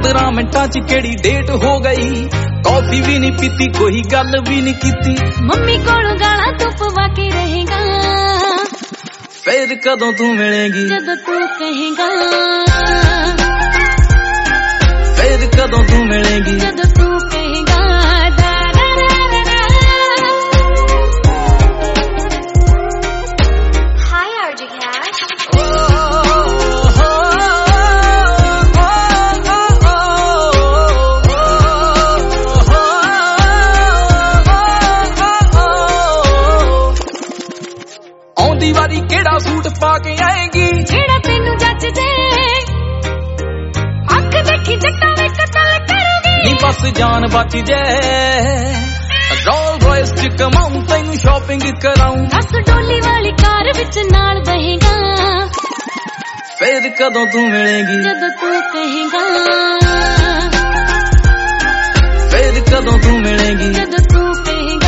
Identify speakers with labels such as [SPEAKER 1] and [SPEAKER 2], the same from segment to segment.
[SPEAKER 1] 15 ਮਿੰਟਾਂ ਚ ਕਿਹੜੀ ਡੇਟ ਹੋ ਗਈ ਕੌਫੀ ਵੀ ਨਹੀਂ ਪੀਤੀ ਕੋਈ ਗੱਲ ਵੀ ਨਹੀਂ ਕੀਤੀ
[SPEAKER 2] ਮੰਮੀ ਕੋਲ ਗਾਲਾਂ ਤੂੰ ਪਵਾ ਕੇ ਰਹੇਗਾ
[SPEAKER 1] ਫੇਰ ਕਦੋਂ ਤੂੰ ਮਿਲੇਗੀ
[SPEAKER 2] ਜਦੋਂ ਤੂੰ ਕਹੇਗਾ
[SPEAKER 1] ਫੇਰ ਕਦੋਂ ਤੂੰ ਮਿਲੇਗੀ
[SPEAKER 2] ਜਦੋਂ ਤੂੰ ਕਹੇਗਾ ਆਉਂਦੀ ਵਾਰੀ ਕਿਹੜਾ ਸੂਟ ਪਾ ਕੇ ਆਏਗੀ ਜਿਹੜਾ ਤੈਨੂੰ ਜੱਜ ਜੇ ਅੱਖ ਦੇਖੀ ਜੱਟਾਂ ਵੇ ਕਤਲ ਕਰੂਗੀ
[SPEAKER 1] ਨੀ ਬਸ ਜਾਨ ਬਚ ਜੇ ਰੋਲ ਰੋਇਸ ਚ ਕਮਾਉਂ ਤੈਨੂੰ ਸ਼ਾਪਿੰਗ ਕਰਾਉਂ
[SPEAKER 2] ਬਸ ਡੋਲੀ ਵਾਲੀ ਕਾਰ ਵਿੱਚ ਨਾਲ ਬਹੇਗਾ
[SPEAKER 1] ਫੇਰ ਕਦੋਂ ਤੂੰ ਮਿਲੇਗੀ
[SPEAKER 2] ਜਦੋਂ ਤੂੰ ਕਹੇਗਾ
[SPEAKER 1] ਫੇਰ ਕਦੋਂ ਤੂੰ ਮਿਲੇਗੀ
[SPEAKER 2] ਜਦੋਂ ਤੂੰ ਕਹੇਗਾ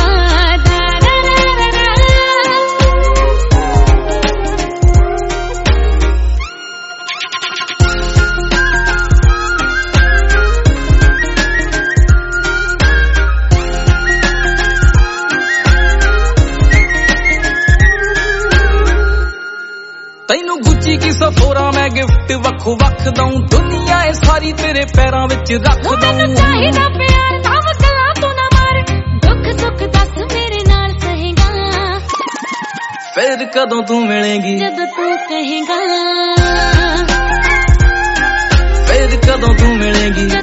[SPEAKER 1] ਤੈਨੂੰ ਗੁੱਚੀ ਕੀ ਸਫੋਰਾ ਮੈਂ ਗਿਫਟ ਵੱਖੋ ਵੱਖ ਦਊਂ ਦੁਨੀਆ ਏ ਸਾਰੀ ਤੇਰੇ ਪੈਰਾਂ ਵਿੱਚ ਰੱਖ ਦਊਂ
[SPEAKER 2] ਮੈਨੂੰ ਚਾਹੀਦਾ ਪਿਆਰ ਤਾਂ ਵਕਲਾ ਤੂੰ ਨਾ ਮਾਰ ਦੁੱਖ ਸੁੱਖ ਦੱਸ ਮੇਰੇ ਨਾਲ ਸਹੇਗਾ
[SPEAKER 1] ਫੇਰ ਕਦੋਂ ਤੂੰ ਮਿਲੇਗੀ
[SPEAKER 2] ਜਦੋਂ ਤੂੰ ਕਹੇਗਾ
[SPEAKER 1] ਫੇਰ ਕਦੋਂ ਤੂੰ ਮਿਲੇਗੀ